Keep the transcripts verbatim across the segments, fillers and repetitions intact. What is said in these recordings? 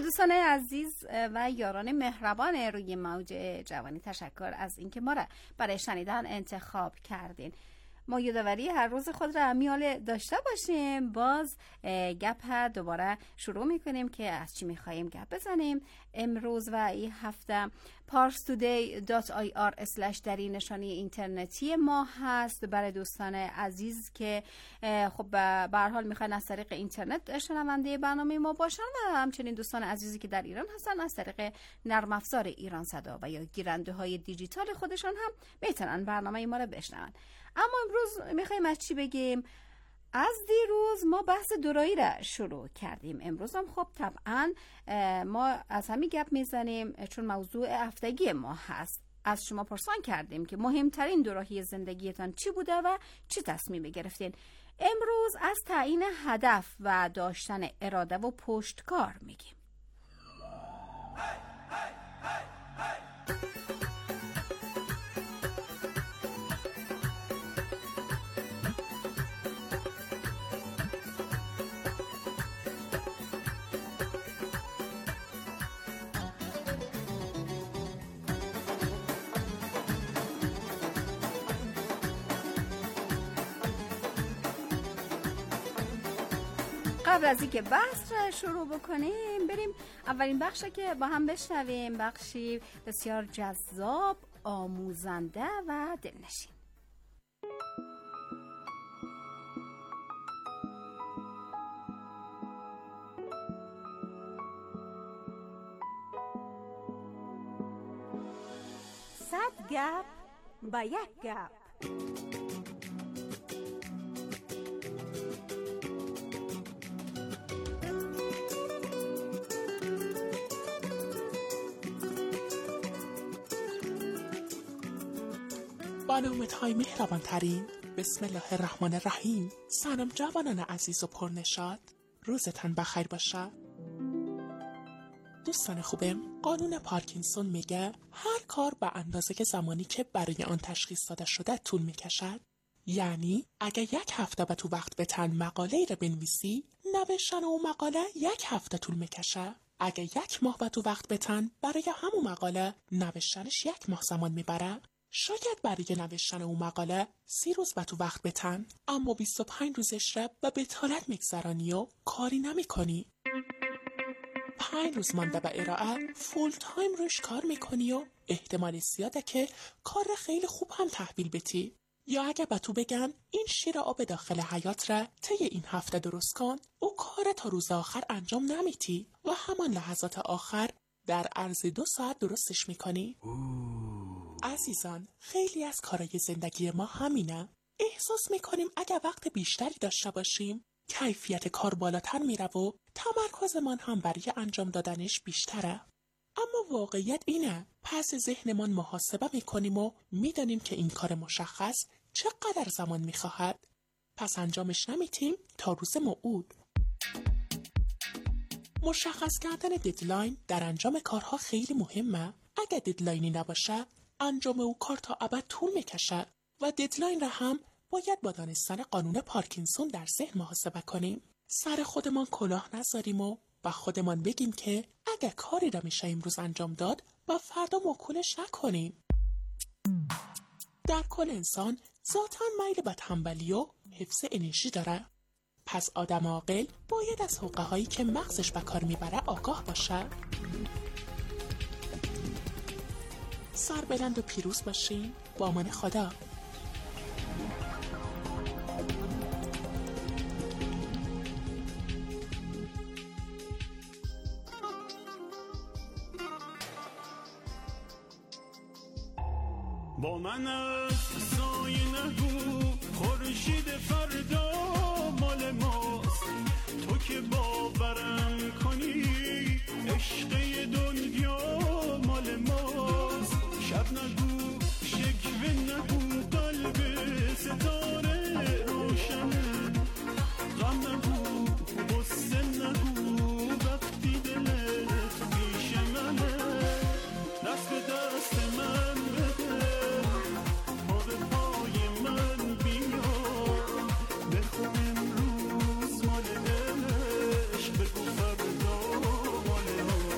دوستان عزیز و یاران مهربان روی موج جوانی، تشکر از اینکه ما را برای شنیدن انتخاب کردین. ما یادآوری هر روز خود را میال داشته باشیم. باز گپ دوباره شروع میکنیم که از چی میخواییم گپ بزنیم. امروز و این هفته parstoday dot i r slash دری نشانی اینترنتی ما هست برای دوستان عزیز که خب به هر حال میخواین از طریق اینترنت شنونده برنامه ما باشن و همچنین دوستان عزیزی که در ایران هستن از طریق نرم افزار ایران صدا و یا گیرنده های دیجیتال خودشان هم میتونن برنامه ما رو بشنون. اما امروز میخوایم از چی بگیم؟ از دیروز ما بحث دورایی را شروع کردیم. امروز هم خب طبعا ما از همین گپ میزنیم چون موضوع هفتگی ما هست. از شما پرسان کردیم که مهمترین دوراهی زندگیتان چی بوده و چی تصمیم گرفتین. امروز از تعیین هدف و داشتن اراده و پشتکار میگیم. قبل از اینکه بحث را شروع بکنیم بریم اولین بخش که با هم بشنویم، بخشی بسیار جذاب، آموزنده و دلنشین. صد گپ با یک گپ. با نامت‌های مهربان ترین، بسم الله الرحمن الرحیم. سلام جوانان عزیز و پرنشاط، روزتان بخیر باشه. دوستان خوبم، قانون پارکینسون میگه هر کار به اندازه که زمانی که برای آن تشخیص داده شده طول میکشد. یعنی اگه یک هفته به تو وقت بتن مقاله‌ای را بنویسی، نوشتن اون مقاله یک هفته طول میکشه. اگه یک ماه به تو وقت بتن برای همون مقاله، نوشتنش یک ماه زمان میبره. شاید برای نوشتن اون مقاله سی روز به تو وقت بتن، اما بیست و پنج روزش را به بطالت میگذرانی و کاری نمی کنی. پنج روز مانده به ارائه فول تایم روش کار میکنی و احتمال زیاده که کار خیلی خوب هم تحویل بدی. یا اگه به تو بگن این شیر آب داخل حیات را طی این هفته درست کن، او کار تا روز آخر انجام نمیدی و همان لحظات آخر در عرض دو ساعت درستش میکنی. عزیزان، خیلی از کارهای زندگی ما همینه. احساس میکنیم اگه وقت بیشتری داشته باشیم کیفیت کار بالاتر میره و تمرکزمان هم برای انجام دادنش بیشتره. اما واقعیت اینه، پس ذهنمان محاسبه میکنیم و میدانیم که این کار مشخص چقدر زمان میخواهد، پس انجامش نمیتیم تا روز موعود. مشخص کردن ددلاین در انجام کارها خیلی مهمه. اگه ددلاینی نباشه انجام او کار تا ابد طول میکشه و ددلاین را هم باید با دانستن قانون پارکینسون در ذهن محاسبه کنیم. سر خودمان کلاه نذاریم و با خودمان بگیم که اگه کاری را میشه امروز انجام داد با فردا موکولش نکنیم. در کل انسان ذاتاً میل به تنبلی و حفظ انرژی داره. پس آدم عاقل باید از حقه هایی که مغزش به کار میبره آگاه باشه. سر بلند و پیروز باشین. با امان خدا. با من از سایه نگو خورشید فردا مال ماست. تو که باورم کنی عشق دنیا مال ماست. شب نگو شکوه نگو قلب ستاره روشنه. غم نگو غصه نگو وقتی دلت پیش منه. دست به دست من بده پا به پای من بیا. بخون امروز مال عشق بگو فردا مال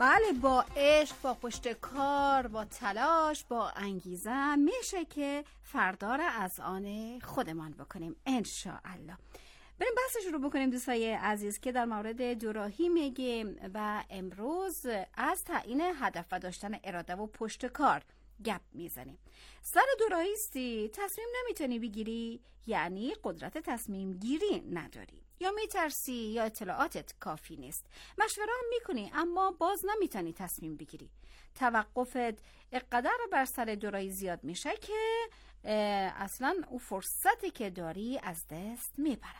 بله، با عشق، با پشت کار، با تلاش، با انگیزه میشه که فردا را از آن خودمان بکنیم انشاءالله. بریم بحثش رو بکنیم دوستای عزیز که در مورد دوراهی میگیم و امروز از تعیین هدف و داشتن اراده و پشت کار گپ میزنیم. سر دوراهی استی تصمیم نمیتونی بگیری، یعنی قدرت تصمیم گیری نداری، یا میترسی یا اطلاعاتت کافی نیست. مشوره هم میکنی اما باز نمیتونی تصمیم بگیری. توقفت اقدر بر سر دوراهی زیاد میشه که اصلا او فرصتی که داری از دست میبره.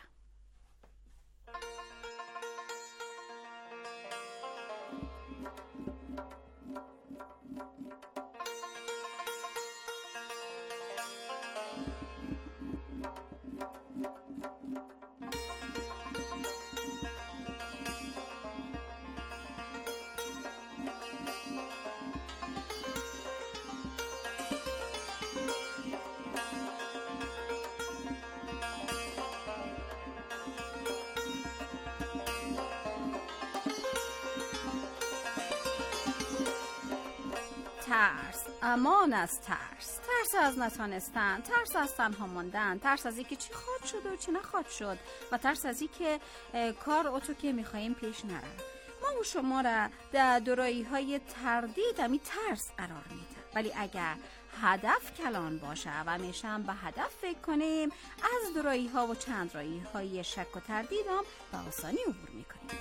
ترس، امان از ترس، ترس از نتانستن، ترس از تنها ماندن، ترس از اینکه چی خواهد شد و چی نخواهد شد و ترس از اینکه کار اوتو که میخواییم پیش نره. ما و شما را در دوراهی های تردید همی ترس قرار میده، ولی اگر هدف کلان باشه و همیشه هم به هدف فکر کنیم، از دوراهی ها و چند راهی های شک و تردید هم به آسانی عبور میکنیم.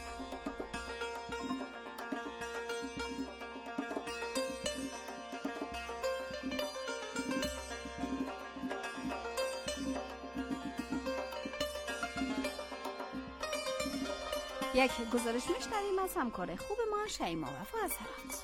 یک گزارش میشنویم از همکار خوب ما شیما وفا از هرات.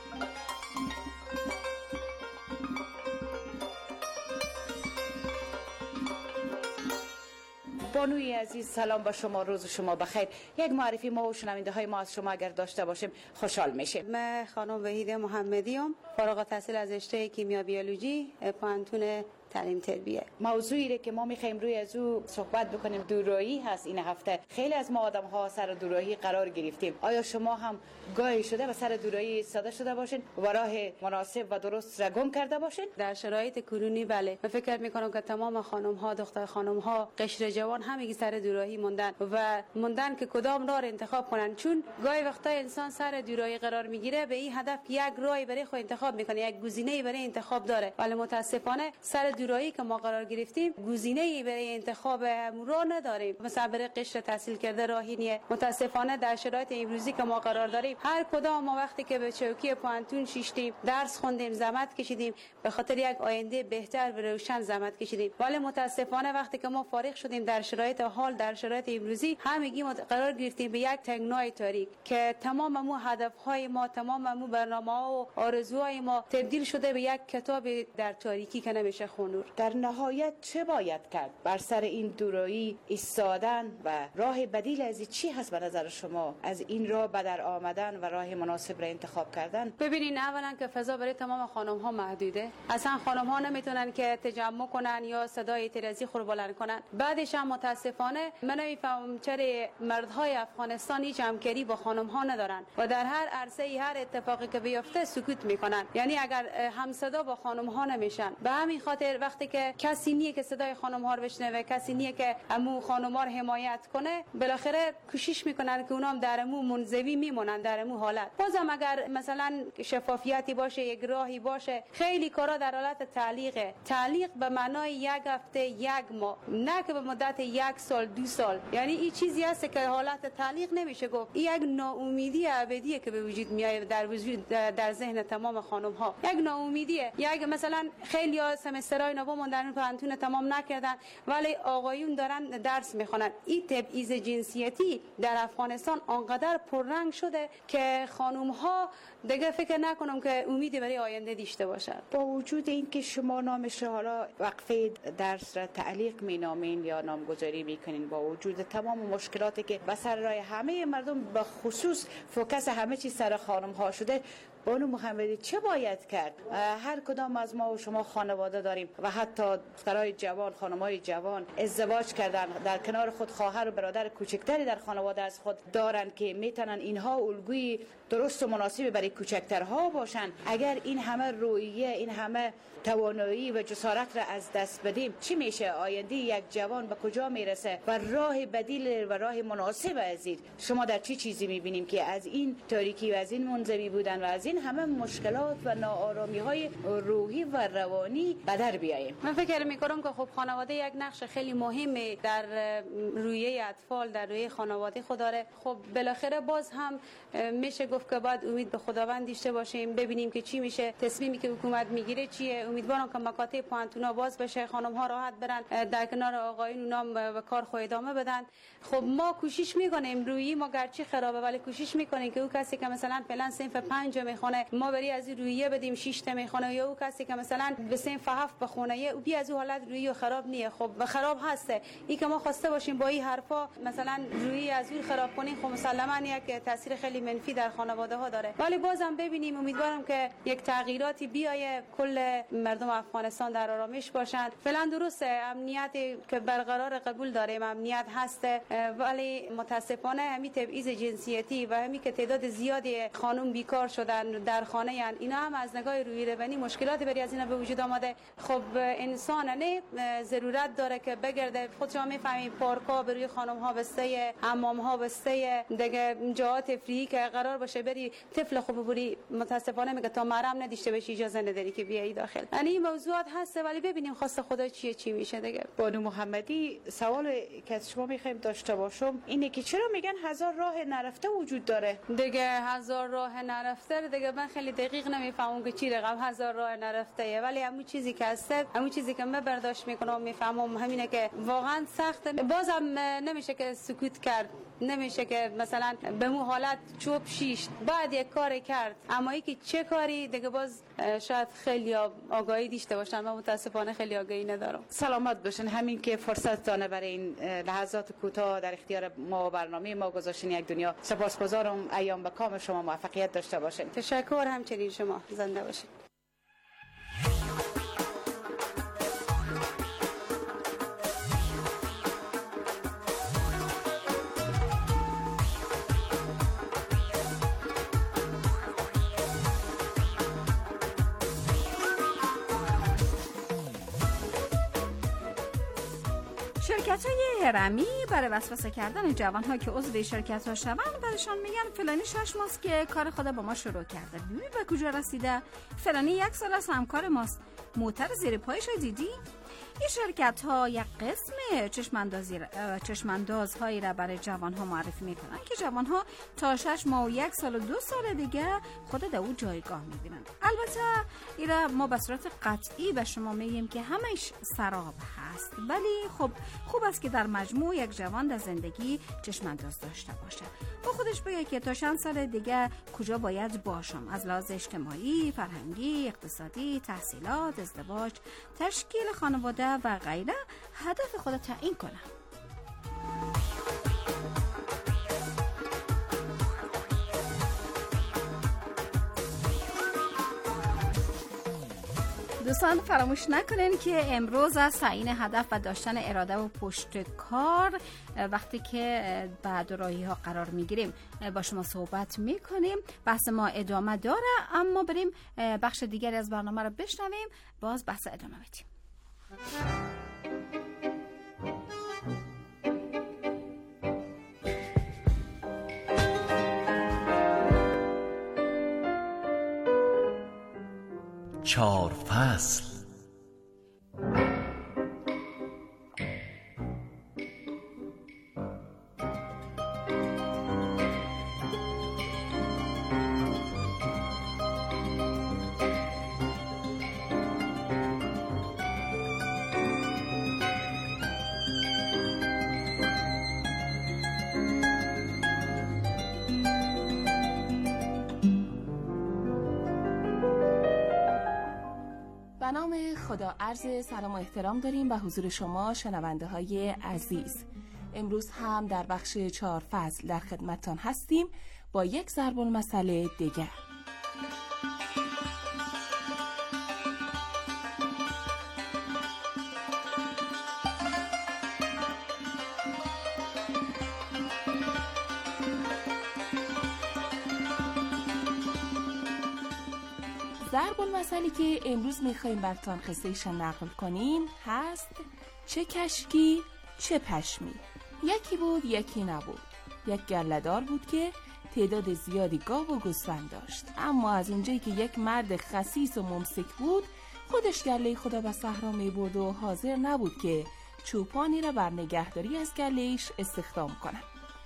بانوی عزیز، سلام با شما، روز شما بخیر. یک معرفی ما و شنونده های ما از شما اگر داشته باشیم خوشحال میشیم. من خانم وحیده محمدیم، فارغ التحصیل از رشته کیمیا بیولوژی پانتون تعلیم تربیه. موضوعی که ما میخوایم روی از او صحبت بکنیم دوراهی هست. این هفته خیلی از ما آدم ها سر دوراهی قرار گرفتیم. آیا شما هم گاهی شده و سر دوراهی ایستاده شده باشین و راه مناسب و درست را گم کرده باشین؟ در شرایط کنونی بله. من فکر میکنم که تمام خانم ها، دختر خانم ها، قشر جوان همگی سر دوراهی موندن و موندن که کدام راه انتخاب کنن، چون گاهی وقتا انسان سر دوراهی قرار میگیره به این هدف یک راهی برای خود انتخاب میکنه، یک گزینه‌ای برای انتخاب داره، ولی متاسفانه سر دوراهی که ما قرار گرفتیم گزینه‌ای برای انتخاب راه نداریم. مثلا برای قشر تحصیل کرده راهی نیه. متاسفانه در شرایط امروزی که ما قرار داریم، هر کدام ما وقتی که به چوکی پانتون شیشتیم، درس خوندیم، زحمت کشیدیم، به خاطر یک آینده بهتر و روشن زحمت کشیدیم، ولی متاسفانه وقتی که ما فارغ شدیم در شرایط حال، در شرایط امروزی همگی ما قرار گرفتیم به یک تنگنای تاریک که تمام مو هدف‌های ما، تمام مو برنامه‌ها و آرزوهای ما تبدیل شده به یک کتاب در تاریکی که نمیشه خوند. در نهایت چه باید کرد بر سر این دوراهی ایستادن و راه بدیل از چی هست به نظر شما از این راه به در آمدن و راه مناسب را انتخاب کردن؟ ببینین، اولا که فضا برای تمام خانم ها محدوده، اصلا خانم ها نمیتونن که تجمع کنن یا صدای اعتراضی خود بلند کنن. بعدش هم متاسفانه من نمیفهمم چرا مردهای افغانستان هیچ همکاری با خانم ها ندارن و در هر عرصه هر اتفاقی که بیفته سکوت میکنن. یعنی اگر هم صدا با خانم ها نمیشن، به همین خاطر وقتی که کسی نیه که صدای خانم ها رو بشنوه، کسی نیه که امو خانم ها رو حمایت کنه، بالاخره کوشش میکنن که اونام در امو منزوی میمونن، در امو حالت. بازم اگر مثلا شفافیتی باشه، یک راهی باشه، خیلی کارا در حالت تعلیقه. تعلیق به معنای یک هفته، یک ماه، نه که به مدت یک سال، دو سال. یعنی این چیزی هست که حالت تعلیق نمیشه گفت. این یک ناامیدی ابدیه که به وجود میاد در وجود در ذهن تمام خانم ها. یک ناامیدیه. یک مثلا خیلی ها سمسترهای نو موندن پانتون تمام نکردن ولی آقایون دارن درس میخونن. این تبعیض جنسیتی در افغانستان آنقدر پررنگ شده که خانم ها دیگه فکر نکنم که امیدی برای آینده داشته باشد. با وجود اینکه شما نامش حالا وقفه درس را تعلیق مینامین یا نامگذاری میکنین، با وجود تمام مشکلاتی که به سر راه همه مردم به خصوص فوکس همه چیز سر خانم ها شده، بانو محمدی چه باید کرد؟ هر کدام از ما و شما خانواده داریم و حتی دخترای جوان، خانمای جوان ازدواج کردن، در کنار خود خواهر و برادر کوچکتری در خانواده از خود دارن که میتونن اینها الگوی درست و مناسب برای کوچکترها باشن. اگر این همه رویه، این همه توانایی و جسارت را از دست بدیم، چی میشه؟ آینده یک جوان به کجا میرسه؟ و راه بدیل و راه مناسب از این شما در چی چیزی میبینیم که از این تاریکی و از این منزوی بودن و از این همه مشکلات و ناآرامی های روحی و روانی بدر بیاییم؟ من فکر میکنم که خب خانواده یک نقش خیلی مهمی در رویه اطفال، در رویه خانواده خود داره. خب بالاخره باز هم میشه گفت که باید امید به خداوند داشته باشیم، ببینیم که چی میشه، تصمیمی که حکومت میگیره چیه. امیدوارم که مکاتب پانتونا باز بشه، خانم ها راحت برن در کنار آقایون اونام و کار خود ادامه بدن. خب ما کوشش میکنیم، رویی ما گرچه خرابه ولی کوشش میکنیم که او کسی که مثلا فعلا صنف پنج میخونه ما بری از رویه بدیم شش تا میخونه، یا او کسی که مثلا به صنف هفت بخونه او بی از او حالت رویی خراب نیه. خب خراب هسته این که ما خواسته باشیم با این حرفا مثلا رویی از او خراب کنیم، خب مسلما یک تاثیر خیلی منفی در خانواده ها داره. ولی بازم ببینیم، امیدوارم که یک تغییراتی بیاید، کل مردم افغانستان در آرامش باشند. فعلا درسته امنیت که برقرار قبول داریم، امنیت هسته، ولی متاسفانه همین تبعیض جنسیتی و همین که تعداد زیادی خانم بیکار شدن در خانه ان، اینا هم از نگاه روی روانی مشکلات بری از اینا به وجود آمده. خب انسان نه ضرورت داره که بگرده، خود شما میفهمید پارک‌ها بروی خانم ها بسته، حمام ها بسته، دیگه جاهای تفریحی که قرار باشه بری طفل خوب بری، متاسفانه میگه تا محرم نداشته باشی اجازه نداری که بیایی داخل. یعنی این موضوعات هست ولی ببینیم خواست خدا چیه چی میشه دیگه. بانو محمدی، سوال که از شما میخوایم داشته باشم اینه که چرا میگن هزار راه نرفته وجود داره؟ دیگه هزار راه نرفته دیگه من خیلی دقیق نمیفهمم که چی رقم هزار راه نرفته، ولی همون چیزی که هست، همون چیزی که من برداشت میکنم میفهمم همینه که واقعا سخت. بازم نمیشه که سکوت کرد، نمیشه که مثلا به مو حالت چوب شیش بعد یک کار کرد، اما ای که چه کاری دیگه باز شاید خیلی آگاهی داشته باشن. من متاسفانه خیلی آگاهی ندارم. سلامت باشین. همین که فرصت دانه برای این لحظات کوتاه در اختیار ما و برنامه ما گذاشتین یک دنیا، سپاسگزارم. ایام به کام شما موفقیت داشته باشین. تشکر، همچنین شما زنده باشین. شرکت‌های هرمی برای وسوسه کردن جوان‌ها که عضو شرکت‌ها شوند برایشان میگن فلانی شش ماست که کار خود با ما شروع کرده، ببین به کجا رسیده. فلانی یک سال از همکار ماست، موتر زیر پایش دیدی؟ این شرکت ها یک قسم چشماندازی چشماندازهایی را برای جوان ها معرفی میکنن که جوان ها تا شش ماه و یک سال و دو سال دیگه خود در او جایگاه میبینن. البته اینا ما به صورت قطعی به شما میگیم که همش سراب هست، ولی خب خوب است که در مجموع یک جوان در زندگی چشمانداز داشته باشه و خودش بگه که تا چند سال دیگه کجا باید باشم، از لحاظ اجتماعی، فرهنگی، اقتصادی، تحصیلات، ازدواج، تشکیل خانواده و غیره هدف خود تعیین کنه. دوستان فراموش نکنین که امروز از تعیین هدف و داشتن اراده و پشت کار وقتی که بعد راهی ها قرار میگیریم با شما صحبت میکنیم. بحث ما ادامه داره، اما بریم بخش دیگری از برنامه رو بشنویم، باز بحث ادامه بدیم. چهار فصل. به نام خدا عرض سلام و احترام داریم به حضور شما شنونده های عزیز. امروز هم در بخش چهار فصل در خدمتتان هستیم با یک ضرب المثل دیگر. ضرب المثلی که امروز میخواییم براتون قصه‌اش نقل کنیم هست چه کشکی چه پشمی. یکی بود یکی نبود. یک گله‌دار بود که تعداد زیادی گاو و گوسفند داشت، اما از اونجایی که یک مرد خسیس و ممسک بود، خودش گله خدا به صحرا می برد و حاضر نبود که چوپانی را بر نگهداری از گله‌اش استخدام کنه.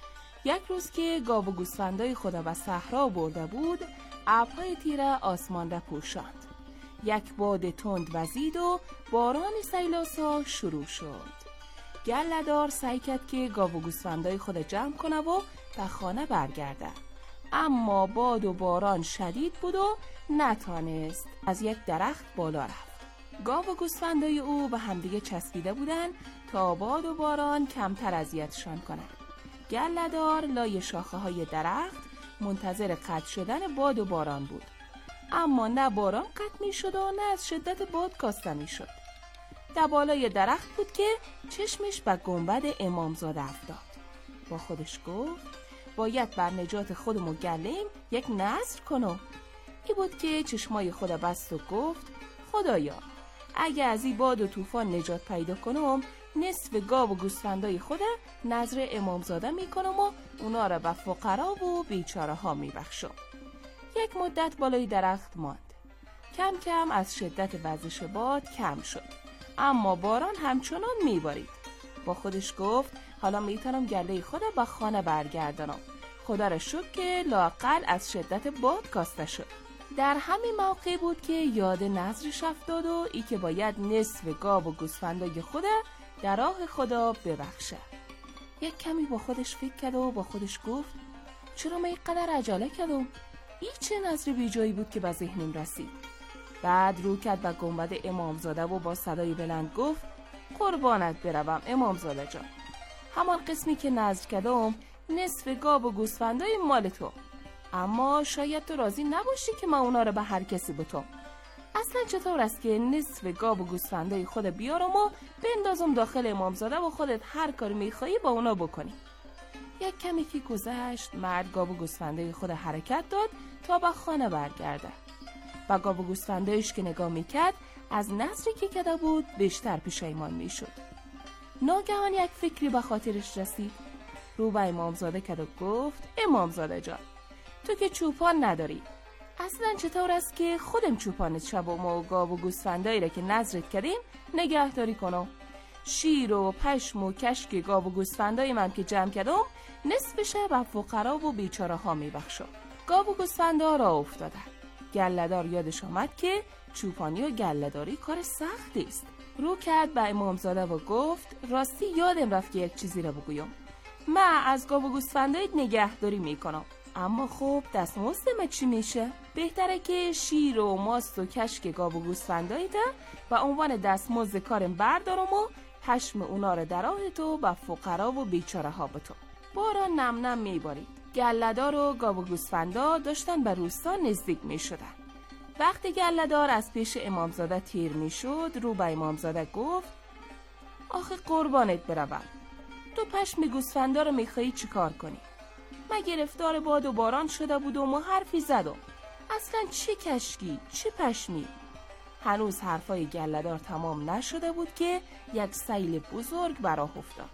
یک روز که گاو و گوسفندای خدا به صحرا برده بود، ابرهای تیره آسمان را پوشاند. یک باد تند وزید و باران سیلاسا شروع شد. گله‌دار سعی کرد که گاو و گوسفندای خود جمع کنه و به خانه برگرده، اما باد و باران شدید بود و نتانست از یک درخت بالا رفت. گاو و گوسفندای او به همدیگه چسبیده بودن تا باد و باران کمتر اذیتشان کنه. گله‌دار لای شاخه های درخت منتظر قطع شدن باد و باران بود، اما نه باران قطع می شد و نه از شدت باد کاسته می شد. در بالای درخت بود که چشمش به گنبد امامزاده افتاد. با خودش گفت باید بر نجات خودم و گله‌ام یک نذر کنم. ای بود که چشمای خود بست و گفت خدایا، اگه از این باد و طوفان نجات پیدا کنم، نصف گاو و گوسفندای خودم نذر امامزاده میکنم و اونا را به فقرا و بیچاره ها میبخشم. یک مدت بالای درخت ماند. کم کم از شدت وزش باد کم شد، اما باران همچنان میبارید. با خودش گفت حالا میتونم گله خودم به خانه برگردانم. خدا را شکر که لااقل از شدت باد کاسته شد. در همین موقع بود که یاد نذرش افتاد و ای که باید نصف گاو و گوسفندای خودم در راه خدا ببخشه. یک کمی با خودش فکر کرد و با خودش گفت چرا من اینقدر عجله کردم؟ این چه نذر بی جایی بود که به ذهنم رسید. بعد رو کرد به گنبد امامزاده و با صدای بلند گفت قربانت بروم امامزاده جان، همان قسمی که نذر کردم نصف گاو و گوسفندای مال تو، اما شاید تو راضی نباشی که من اونا رو به هر کسی بتم. اصلا چطور است که نصف گاو و گوسفندای خود بیارم و بندازم داخل امامزاده و خودت هر کاری میخوایی با اونا بکنی؟ یک کمی که گذشت، مرد گاو و گوسفندای خود حرکت داد تا به خانه برگرده. و گاو و گوسفندایش که نگاه میکرد از نذری که کرده بود بیشتر پشیمان میشد. ناگهان یک فکری به خاطرش رسید. رو به امامزاده کرد و گفت امامزاده جان، تو که چوپان نداری، اصلا چطور است که خودم چوپانت شبم و گاو و گوسفندایی را که نذرت کردیم نگهداری کنم؟ شیر و پشم و کشک گاو و گوسفندای من که جمع کردم نصفش به فقرا و بیچاره ها میبخشم. گاو و گوسفندا را افتادن. گله‌دار یادش آمد که چوپانی و گله‌داری کار سختی است. رو کرد به امامزاده و گفت راستی یادم رفت که یک چیزی را بگویم. من از گاو و گوسفندایت نگهداری میکنم، اما خب دستمزد من چی میشه؟ بهتره که شیر و ماست و کشک گاو و گوسفندایت و عنوان دستمزد کارم بردارم و پشم اونا رو در راه تو به فقرا و بیچاره ها بتم. باران نم نم میبارید. گله‌دار و گاو و گوسفندا داشتن به روستا نزدیک میشدن. وقتی گله‌دار از پیش امامزاده تیر میشد، رو به امامزاده گفت آخه قربانت بروم، تو پشم گوسفندا رو میخوایی چی کار کنی؟ من گرفتار باد و باران شده بودم و حرفی زدم، اصلا چه کشکی چه پشمی. هنوز حرفای گله‌دار تمام نشده بود که یک سیل بزرگ به راه افتاد.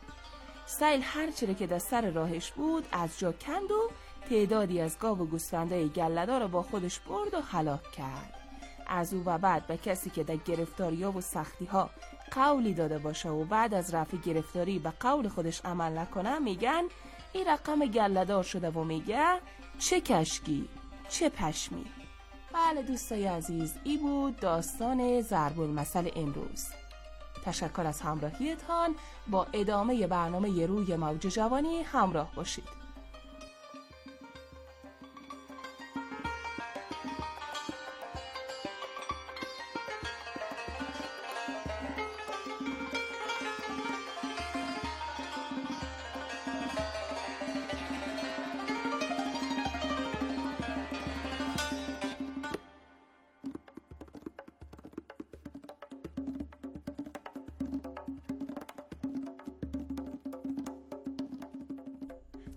سیل هر چیره که در سر راهش بود از جا کند و تعدادی از گاو و گوسفندای گله‌دار را با خودش برد و هلاک کرد. از او و بعد به کسی که در گرفتاری‌ها و سختی‌ها قولی داده باشه و بعد از رفع گرفتاری به قول خودش عمل نکنه میگن این رقم گله‌دار شده و میگه چه کشکی چه پشمی. بله دوستای عزیز، این بود داستان ضرب المثل امروز. تشکر از همراهیتان. با ادامه برنامه روی موج جوانی همراه باشید.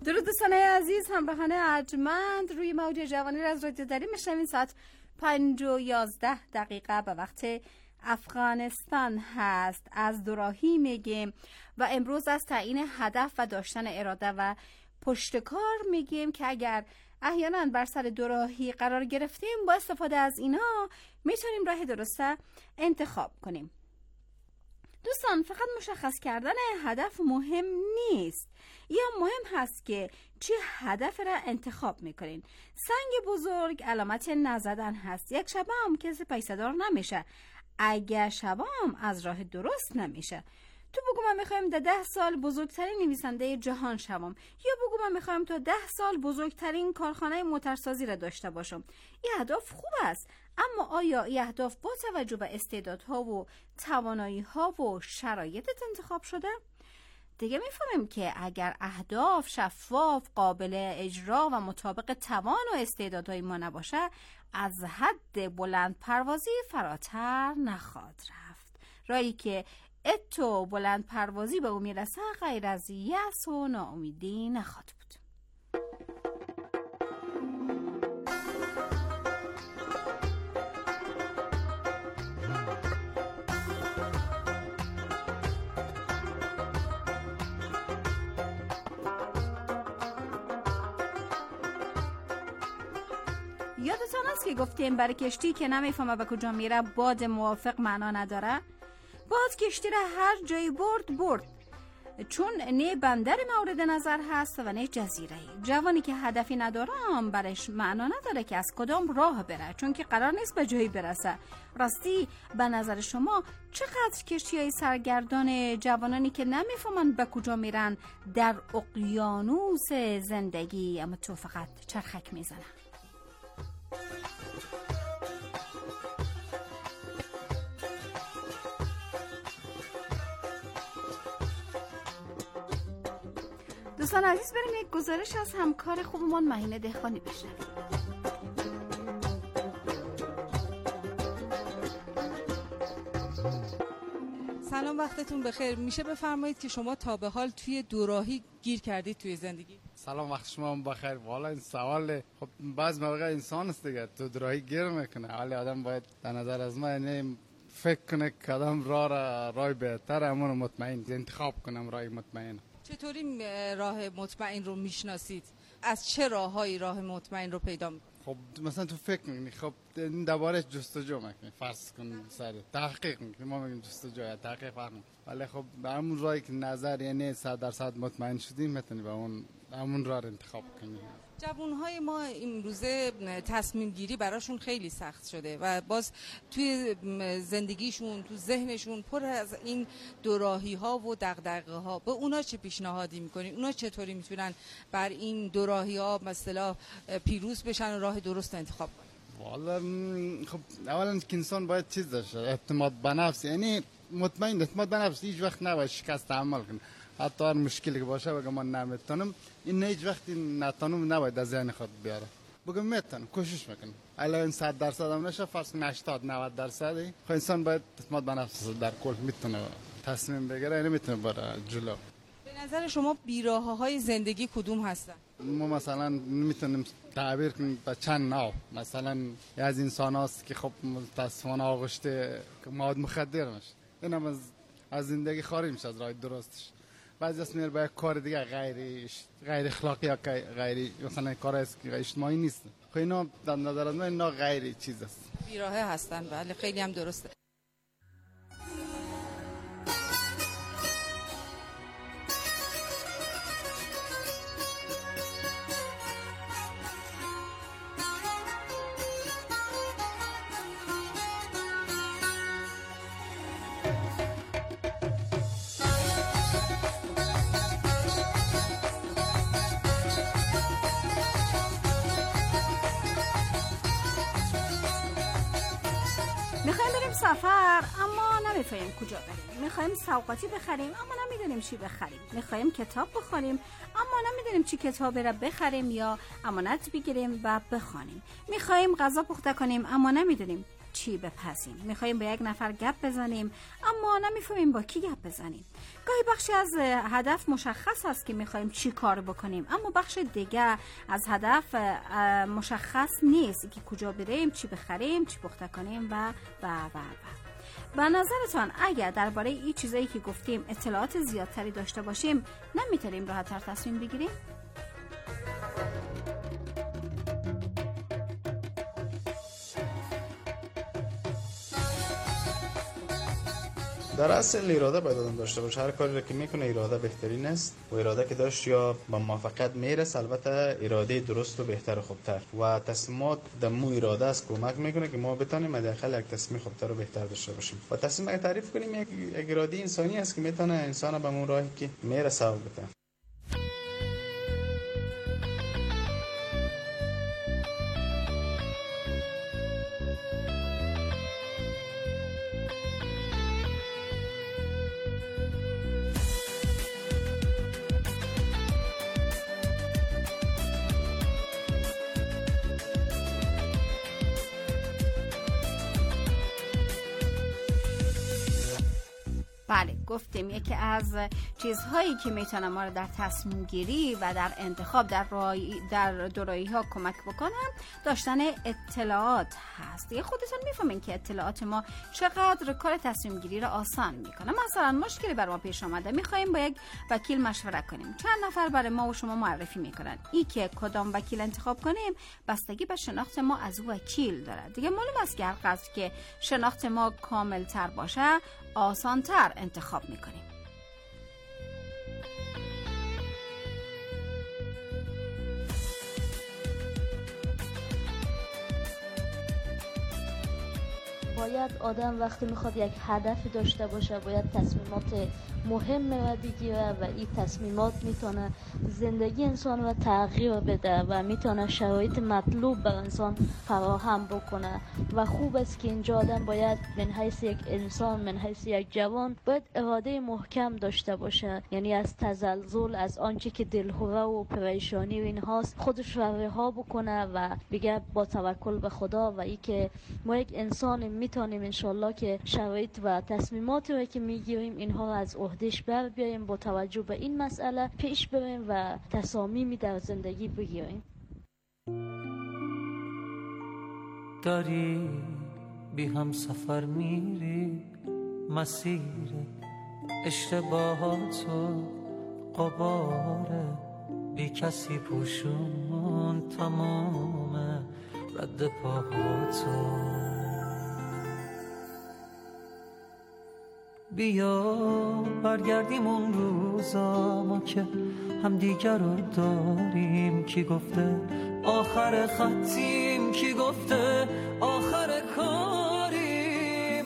درود دوستان عزیز، همراهان ارجمند، روی موج جوانی را از رادیو دری میشنوین. ساعت پنج و یازده دقیقه به وقت افغانستان هست. از دوراهی میگیم و امروز از تعیین هدف و داشتن اراده و پشتکار میگیم که اگر احیانا بر سر دوراهی قرار گرفتیم، با استفاده از اینا میتونیم راه درسته انتخاب کنیم. دوستان، فقط مشخص کردن هدف مهم نیست، یا مهم هست که چه هدف را انتخاب میکنین. سنگ بزرگ علامت نزدن هست. یک شبه هم کسی پیسه‌دار نمیشه اگر شبه هم از راه درست نمیشه. تو بگو من میخوایم در ده سال بزرگترین نویسنده جهان شوم، یا بگو من میخوایم تا ده سال بزرگترین کارخانه موتورسازی را داشته باشم. این اهداف خوب است، اما آیا این اهداف با توجه به استعدادها و توانایی‌ها و شرایطت انتخاب شده؟ دیگه میفهمیم که اگر اهداف شفاف، قابل اجرا و مطابق توان و استعدادهای ما نباشه، از حد بلند پروازی فراتر نخواهد رفت. راهی که اتو بلند پروازی به او میرسه غیر از یأس و ناامیدی نخواهد بود. یادتان است که گفتیم برای کشتی که نمیفهمه به کجا میره باد موافق معنا نداره. باد کشتی را هر جایی برد برد، چون نه بندر مورد نظر هست و نه جزیره. جوانی که هدفی نداره هم برش معنا نداره که از کدام راه بره، چون که قرار نیست به جایی برسه. راستی به نظر شما چقدر کشتی‌های سرگردان جوانانی که نمیفهمن به کجا میرن در اقیانوس زندگی اما تو فقط چرخک میزنن؟ دوستان عزیز، بریم یک گزارش از همکار خوبمان مهینه دهقانی بشنویم. سلام، وقتتون بخیر. میشه بفرمایید که شما تا به حال توی دوراهی گیر کردید توی زندگی؟ سلام، وقت شما بخیر. والا این سوال خب بعض موقع انسان است دیگه، تو دوراهی گیر میکنه، ولی آدم باید در نظر از ما یعنی فکر کنه که کدام راه را راه بهتر امون مطمئن انتخاب کنم، راه مطمئن. چطوری راه مطمئن رو میشناسید؟ از چه راههایی راه مطمئن رو پیدا میکنید؟ خب مثلا تو فکر میکنی، خب این درباره جستجو میکنی، فرض کن سر تحقیق میکنی، ما میگیم جستجو یا تحقیق فرق، ولی خب به همون راهی که نظر یعنی صد درصد مطمئن شدیم میتونی به اون همون راه انتخاب کنی. جوانهای ما امروزه تصمیم گیری براشون خیلی سخت شده و باز توی زندگیشون، تو ذهنشون پر از این دوراهی ها و دغدغه ها. به اونا چه پیشنهادی میکنین؟ اونا چطوری میتونن بر این دوراهی ها مثلا پیروز بشن و راه درست انتخاب کنن؟ والا خب اولا که انسان باید چیز داشته، اعتماد به نفس، یعنی مطمئن اعتماد به نفس، هیچ وقت نباید شکست تحمل کنه. حتی هر مشکلی که باشه بگم من نمیتونم، این هیچ وقتی نتونم نباید از ذهن خود بیاره. بگم میتونم، کوشش میکنم. الان صد درصد هم نشه، فرض کن هشتاد نود درصد. خب انسان باید اعتماد به نفس در کل میتونه تصمیم بگیره، یعنی میتونه بره جلو. به نظر شما بیراهه‌های زندگی کدوم هستن؟ ما مثلا میتونیم تعبیر کنیم به چند نوع. مثلا از انسان هاست که خب متاسفانه آغشته مواد مخدر میشه، این هم از از زندگی خارج میشه از راه درستش. بعضی از میره به کار دیگه غیر غیر اخلاقی یا غیر مثلا کار اجتماعی نیست. خب اینا در نظر من اینا غیر چیز است، بیراهه هستن. بله، خیلی هم درسته. میخوایم بریم سفر اما نمیفهمیم کجا بریم. میخوایم سوغاتی بخریم اما نمیدونیم چی بخریم. میخوایم کتاب بخونیم اما نمیدونیم چی کتابی را بخریم یا امانت بگیریم و بخوانیم. میخوایم غذا پخته کنیم اما نمیدونیم چی بپزیم. میخوایم با یک نفر گپ بزنیم اما نمیفهمیم با کی گپ بزنیم. گاهی بخشی از هدف مشخص است که میخوایم چی کار بکنیم اما بخش دیگه از هدف مشخص نیست که کجا بریم، چی بخریم، چی پخته کنیم و و و و. به نظرتان اگر درباره این چیزایی که گفتیم اطلاعات زیادتری داشته باشیم نمیتونیم راحت‌تر تصمیم بگیریم؟ در اصل اراده باید آدم داشته باشه. هر کاری را که میکنه اراده بهترین است و اراده که داشت یا با موفقیت میرسه. البته اراده درست و بهتر و خوبتر و تصمیمات در مو اراده است کمک میکنه که ما بتونیم حداقل یک تصمیم خوبتر و بهتر داشته باشیم. و تصمیم اگه تعریف کنیم یک, یک اراده انسانی است که میتونه انسان به اون راهی که میرسه بده. بله، گفتیم یکی از چیزهایی که میتونه ما رو در تصمیم گیری و در انتخاب در رای در دورایی ها کمک بکنن داشتن اطلاعات هست. یه خودتون میفهمین که اطلاعات ما چقدر کار تصمیم گیری رو آسان میکنه. مثلا مشکلی بر ما پیش آمده، میخوایم با یک وکیل مشوره کنیم. چند نفر برای ما و شما معرفی میکنن. ای که کدام وکیل انتخاب کنیم بستگی به شناخت ما از وکیل داره. دیگه معلوم است که هر قدر که شناخت ما کامل تر باشه آسان تر انتخاب میکنیم. باید آدم وقتی میخواد یک هدفی داشته باشه باید تصمیمات مهم بگیره و این تصمیمات میتونه زندگی انسان رو تغییر بده و میتونه شرایط مطلوب بر انسان فراهم بکنه و خوب است که اینجا آدم باید من حیث یک انسان، من حیث یک جوان باید اراده محکم داشته باشه، یعنی از تزلزل، از آنچه که دلهوره و پریشانی و اینهاست خودش رو رها بکنه و بگه با توکل به خدا و ای که ما یک انسان میتونیم انشالله که شرایط و تصمیماتی رو که میگیریم اینها رو از عهدهش بر بیاریم، با توجه به این مسئله پیش بریم و تصامیمی در زندگی بگیریم. داری بی هم سفر میری، مسیر اشتباهاتو قباره، بی کسی پوشون تمام رد پاهاتو. بیا برگردیم اون روزا ما که هم دیگر رو داریم. کی گفته آخر خطیم، کی گفته آخر کاریم.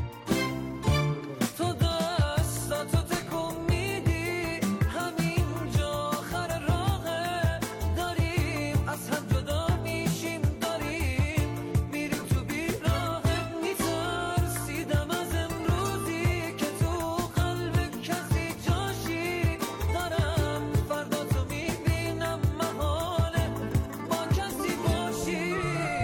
تو دستاتو تکون میدی همینجا آخر راهه، داریم از هم جدا میشیم، داریم میریم تو بیراهه. میترسیدم از امروزی که تو قلب کسی جاشی، دارم فردا تو میبینم محاله با کسی باشی.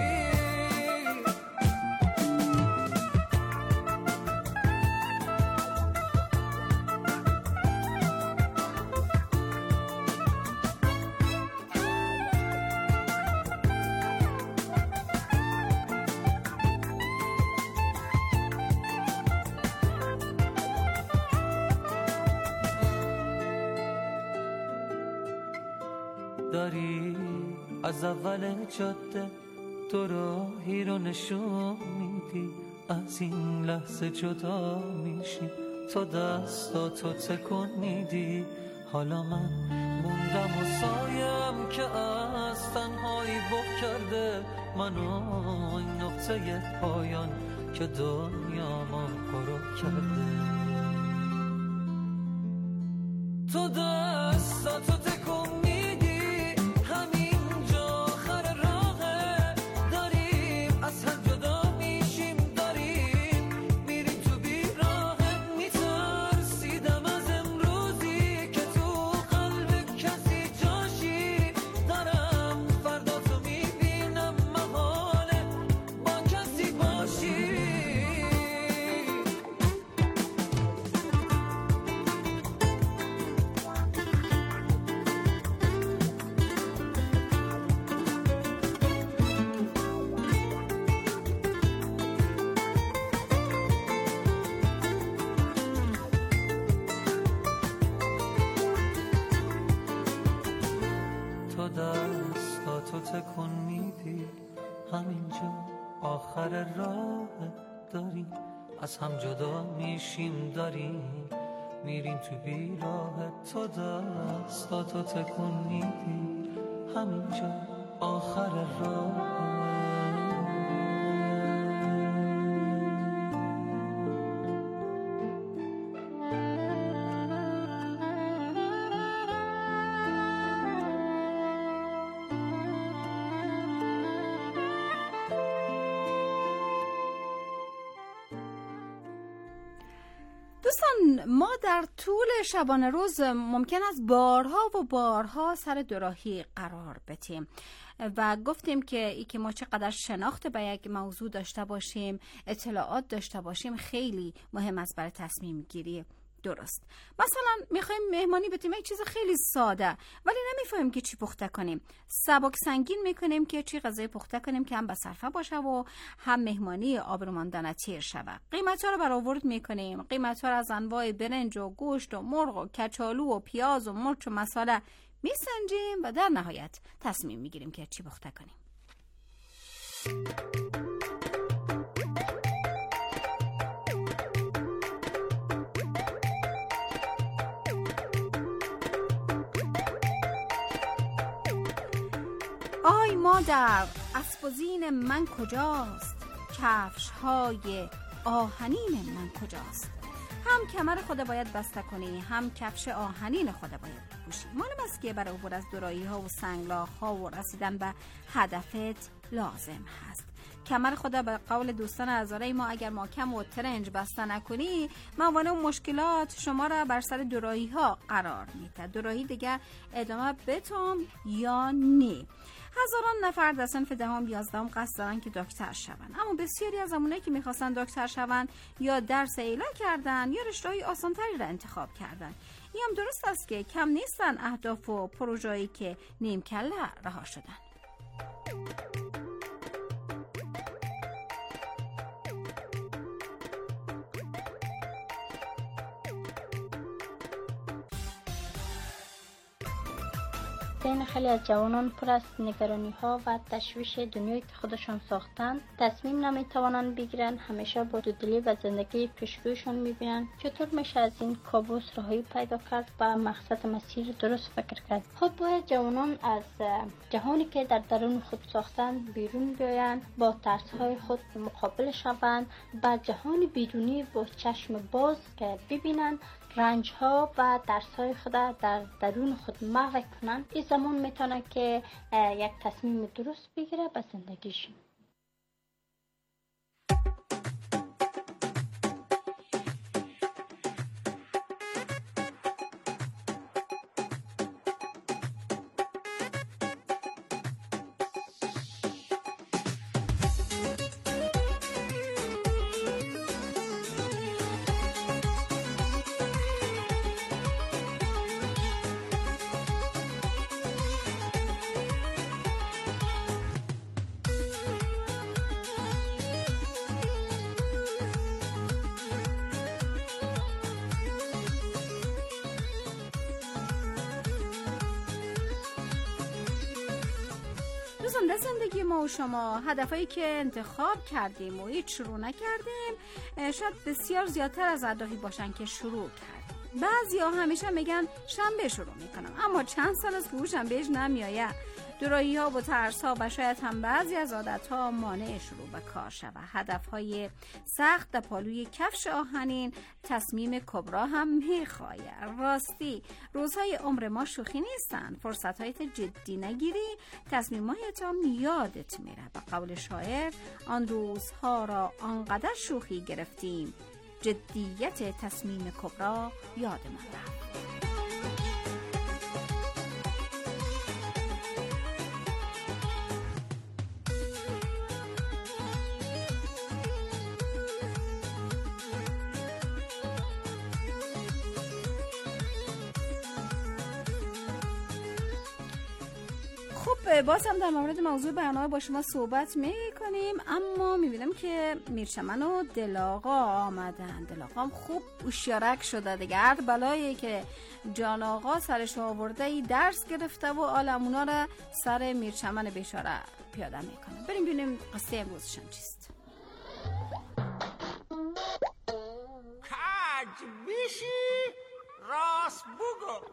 داری از اول جاده تو راهی رو نشون میدی، از این لحظه جدا میشی، تو دستاتو تکون میدی. حالا من موندم و سایم که از تنهایی بغ کرده منو، این نقطه پایان که دنیا ما پرو کرده. تو دستاتو تکون میدی همینجا آخر راهه، داریم از هم جدا میشیم، داریم میریم تو بیراهه. میترسیدم از امروزی که تو قلب کسی جاشی، دارم فردا تو میبینم محاله با کسی باشی. همینجا آخر راه داریم، از هم جدا میشیم داریم میریم تو بیراه، تو دستاتو تکون میدی همینجا آخر راه. دوستان، ما در طول شبانه روز ممکن است بارها و بارها سر دوراهی قرار بدیم و گفتیم که ای که ما چقدر شناخت به یک موضوع داشته باشیم، اطلاعات داشته باشیم، خیلی مهم است برای تصمیم گیری درست. مثلا میخوایم مهمانی بدیم یک چیز خیلی ساده، ولی نمیفهمیم که چی پخته کنیم. سبک سنگین میکنیم که چی غذای پخته کنیم که هم بصرفه باشه و هم مهمانی آبروماندنه تیر شود. قیمت‌ها رو برآورد میکنیم. قیمت‌ها رو از انواع برنج و گوشت و مرغ و کچالو و پیاز و مرچ و مساله میسنجیم و در نهایت تصمیم میگیریم که چی پخته کنیم. آی مادر، اسبوزین من کجاست؟ کفش های آهنین من کجاست؟ هم کمر خود باید بسته کنی، هم کفش آهنین خود باید بپوشی. معلوم است که برای عبور از دورایی ها و سنگلاخ ها و رسیدن به هدفت لازم هست. کمر خود به قول دوستان هزاره ما اگر محکم و ترنج بسته نکنی، موانع و مشکلات شما را بر سر دوراهی ها قرار میده. دوراهی دیگه ادامه بتم یا نی. هزاران نفر در صنف دهم یازدهم قصد دارن که دکتر شون، اما بسیاری از همونایی که میخواستن دکتر شون یا درس اعلا کردن یا رشته‌های آسانتری را انتخاب کردن. این هم درست است که کم نیستن اهداف و پروژه‌ای که نیم کله رها شدن. بین خیلی از جوانان پر از نگرانی ها و تشویش دنیایی که خودشان ساختند، تصمیم نمیتوانند بگیرن، همیشه با دودلی و زندگی پیشرویشان میبینن. چطور میشه از این کابوس رهایی پیدا کرد و مقصد مسیر درست فکر کرد؟ خود باید جوانان از جهانی که در درون خود ساختند بیرون بیایند، با ترس های خود مقابل شوند، با جهان بیرونی با چشم باز که ببینند رنج ها و درس های خود در درون خود محو کنند. این زمان میتونه که یک تصمیم درست بگیره به زندگیشون. در زندگی ما و شما هدفایی که انتخاب کردیم و هیچ شروع نکردیم شاید بسیار زیادتر از اهدافی باشن که شروع کردیم. بعضیا همیشه میگن شنبه شروع میکنم، اما چند سال از که شنبهش نمیایه. دوراهی ها و ترس ها و شاید هم بعضی از عادت ها مانع شروع به کار شود. هدف های سخت در پالوی کفش آهنین تصمیم کبرا هم میخواه. راستی روزهای عمر ما شوخی نیستن. فرصت هایت جدی نگیری، تصمیم هایت هم یادت میره. به قول شاعر آن روزها را آنقدر شوخی گرفتیم، جدیت تصمیم کبرا یاد من رفت. خب باز هم در مورد موضوع برنامه با شما صحبت میکنیم، اما میبینم که میرچمن و دلاغا آمدن. دلاغا هم خوب اوشیارک شده دیگه. هر بلایی که جان آقا سرش آورده ای درس گرفته و آلمونا را سر میرچمن بیچاره پیاده میکنه. بریم ببینیم قصه امروزشان چیست. کج بیشی راست بگو.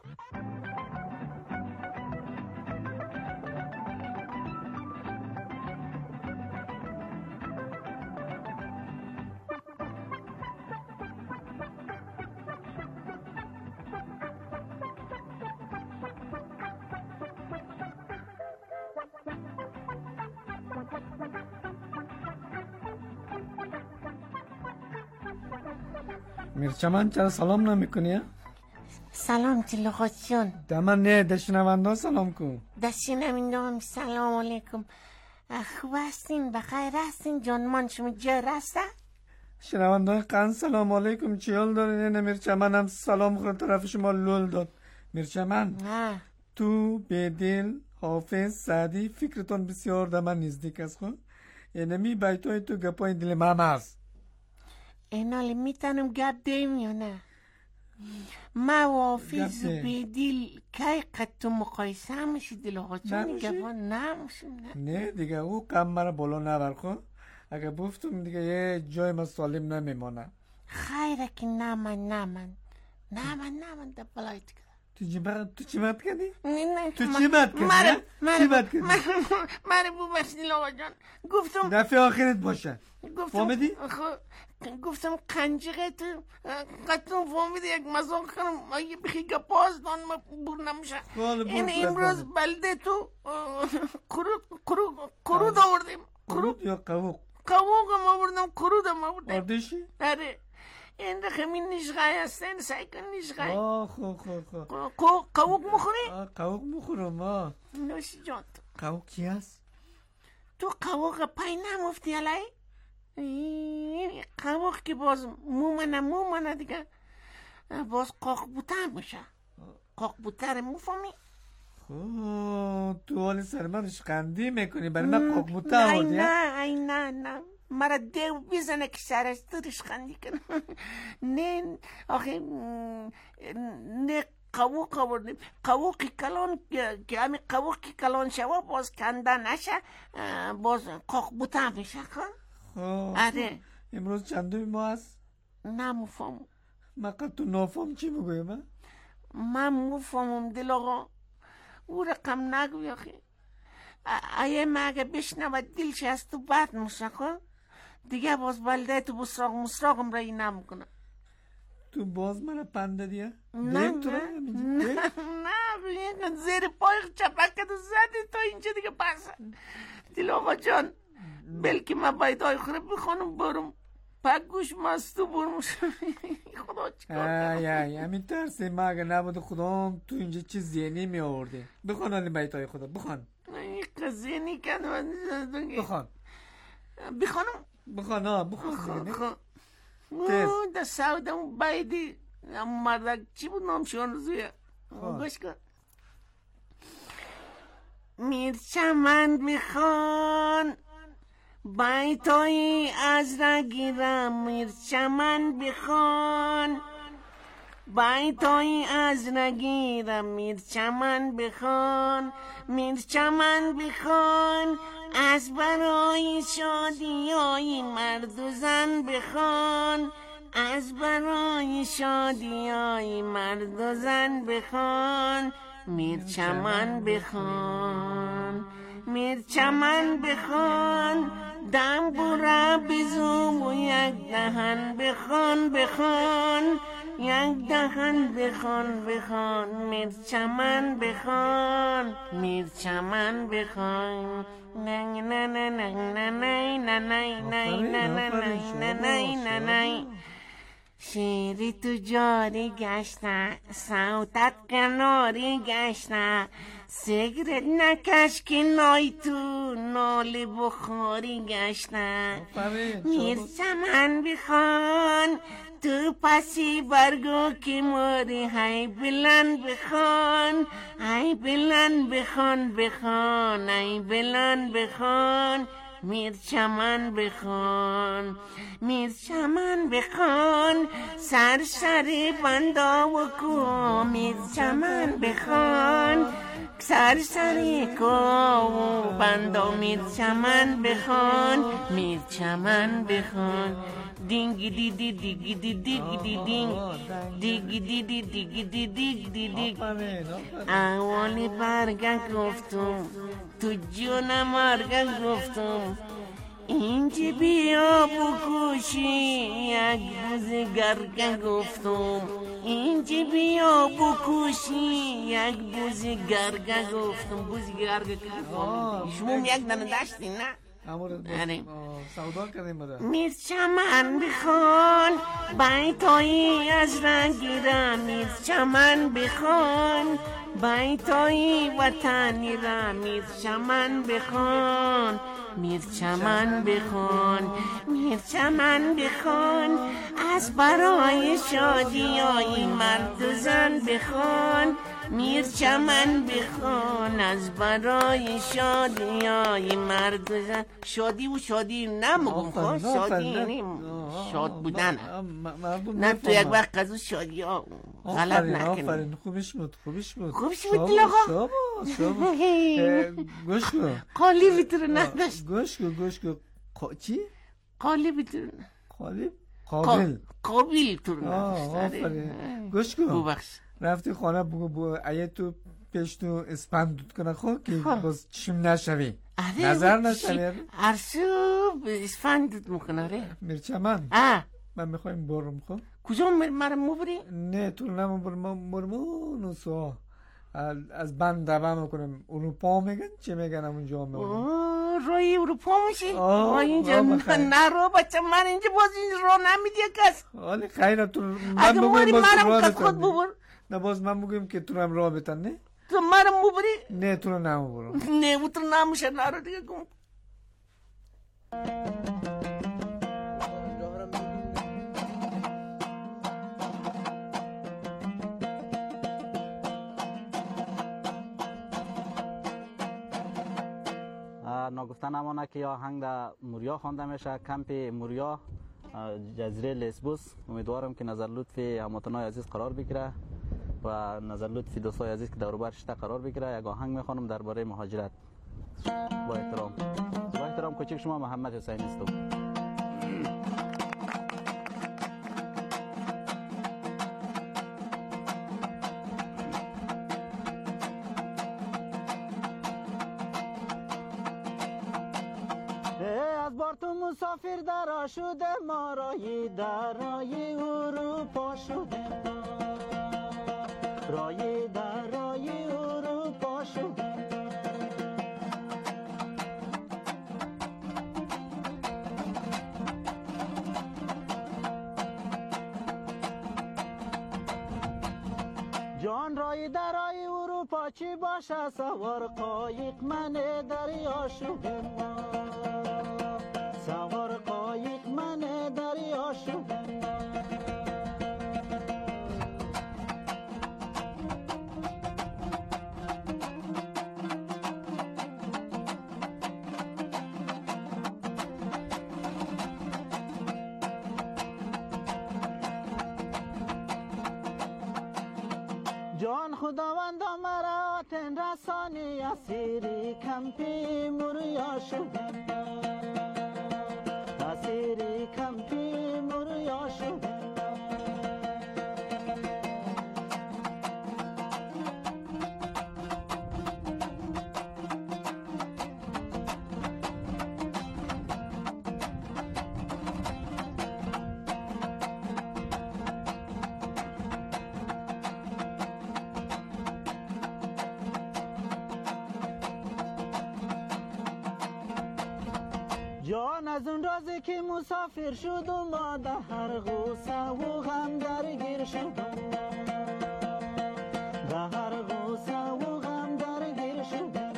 میرچمان چرا سلام نمیکنی؟ سلام تلوخات جان. دمن نه دشنوندان سلام کن. دشنوندان سلام علیکم. خوب هستین؟ بخیر هستین؟ جانمان شما جا رسته؟ شنوندان قن سلام علیکم. چیال دارین؟ نه میرچمان هم سلام خود طرف شما لول داد. میرچمان تو بدل حافظ سعدی فکرتون بسیار دمن نزدیک است خود. اینمی بیتای تو گپای دل مام است. اینالی میتونم گپ دیم یا نه؟ ما و حافظ بدل که قد مقایسه همشی دل آقا جان گپا نموشیم نه؟ نه دیگه او کم مرا بالا نبر خود. اگه بفتم دیگه یه جای ما سالم نمیمانه. خیره که نه من نه من نه من نه من ده بلایت که تو چی بات تو چی بات کردی؟ نه نه تو چی بات کردی؟ مره چی بات کردی؟ مره بو بسیل آقا جان گفتم دفعه آخرت باشه. فهمیدی؟ گفتم قنجقه تو قطعا فهمیدی یک مزاق کنم اگه بخی گپاز دان ما بور نمیشه. این امروز بلده تو کرود کرود کرود آوردیم. کرود یا قوق؟ قوق هم آوردم کرود هم آوردم. آردشی؟ آره این رخمی نشغای هستن سعی کن نشغای. آه خو خو خو قوق مخوری؟ آه قوق مخورم آه. نوشی جان قوق کی هست؟ تو قوق پای نمفتی علی؟ قوق که باز مومنه مومنه دیگه باز قاق بوتر میشه. قاق بوتر مفهمی؟ خواه تو حال سر منش خندی میکنی برای من قاق بوتر آوردی؟ نه ای نه نه مرا دیو بیزنه که سرش درش خندی کنم. نه آخه نه قوق آوردیم. قوقی کلان که همین قوقی کلان شوا باز کنده نشه باز قاق بوتر میشه کن. آره امروز چندوی ما هست؟ نه مفهم. من قد تو نافهم چی بگویم من؟ من مفهمم دل آقا او رقم نگوی آخی. ایه من اگه بشنود دلش از تو بد میشه کن دیگه باز بلده تو بسراغ مسراغم رایی نمیکنه. تو باز من پنده دیه؟ نه نه نه نه زیر پای چپکت زدی تا اینجا دیگه بسه. دل آقا جان بلکه من باید آی خوره بخونم برم پک گوش مستو برم. خدا چکار کنم؟ ای ای همین ترسی ما اگه نبود خودم تو اینجا چی ذهنی می آورده. بخون آلی باید آی خدا بخون. این ذهنی کنم بخون بخونم بخون ها بخون بخون او در سعودم بایدی مردک چی بود نامشون روزیه گوش کن. میرچمن بخون بیتایی از رگیرم. میرچمن بخون بیتایی از رگیرم. میرچمن بخون میرچمن بخون از برای شادی های مرد و زن بخون. از برای شادی های مرد و زن بخون. میرچمن بخون میرچمن بخون دم برا بزوم و یک دهن بخون بخون یک دهن بخون بخون. میرچمن بخون میرچمن بخون. نه نه نه نه نه نه نه نه نه نه نه نه نه نه شیری تو جاری گشته سوتت کناری گشته سیگرت نکش که نای تو نال بخاری گشته. میرچمن بخون تو پسی برگو که موری های بلند بخون. های بلند بخون بخون های بلند بخون. میرچمن بخون میرچمن بخون سر سر بندا و کو. میرچمن بخون سرسری کو بندو میر چمن بخوان میر چمن بخوان دینگی دی دی دیگی دی دیگی دی دینگ دیگی دی دی دیگی دی دیگ دی دیگ اولی برگه گفتم تو جونم ارگه گفتم اینجا بیا بکوشی یک بوز گرگه گفتم اینجا بیا بکوشی یک بوز گرگه گفتم بوز گرگه گفتم شما یک دانه داشتی نه؟ آره سودا کردیم بده میر چمن بخوان بیتایی از رنگی را میر چمن بخوان بیتایی وطنی را میر چمن بخوان میر چمن بخوان میر چمن بخوان از برای شادی های مرد و زن بخوان میر چمن بخوان از برای شادی های مرد و زن شادی و شادی نمگم خواه شادی یعنی شاد بودن نه تو یک وقت از شادی ها غلط نکنی آفرین خوبش بود خوبش بود خوبش بود دلغا شابا شابا گوش کن قالی بیتر نداشت گوش کن گوش کن چی؟ قالی بیتر قالی؟ قابل قابل تو نداشت آفرین گوش کن رفتی خانه بگو بگو اگه تو پیش تو اسپند دود کنه خود که باز چشم نشوی نظر نشوی ارسو اسپند دود میکنه ره میرچمن آه من میخوایم برم خب کجا مرم مبری؟ نه تو نمو برم اونو سو از بند دوام میکنم اروپا میگن چه میگن همونجا میگن روی اروپا میشی؟ آه اینجا نرو بچه من اینجا باز اینجا رو نمیدی کس حالی خیلی تو اگه موری مرم کس خود ببر نه باز من بگویم که تو هم راه بتن نه تو مرم مبری؟ نه تو رو نمو برم نه و تو نموشه نرو دیگه کن ناگفته نمانه که آهنگ در موریا خوانده میشه کمپ موریا جزیره لسبوس امیدوارم که نظر لطف هموطنای عزیز قرار بگیره و نظر لطف دوستای عزیز که دور و برش قرار بگیره یک آهنگ میخوانم درباره مهاجرت با احترام با احترام کوچک شما محمد حسین استو مسافر درا شده ما رای درای اروپا شده رای درای اروپا شده جان رای درای اروپا چی باشه سوار قایق من دریا شده سوار قایق من دریا شده جان خداوند مرا آتن رسانی اسیری کمپی موریا شده اسیری کمپی موریا شده جان از اون رازی که مسافر شد و ما در هر غوصه و غم درگیر شدم در هر غوصه و غم درگیر شدم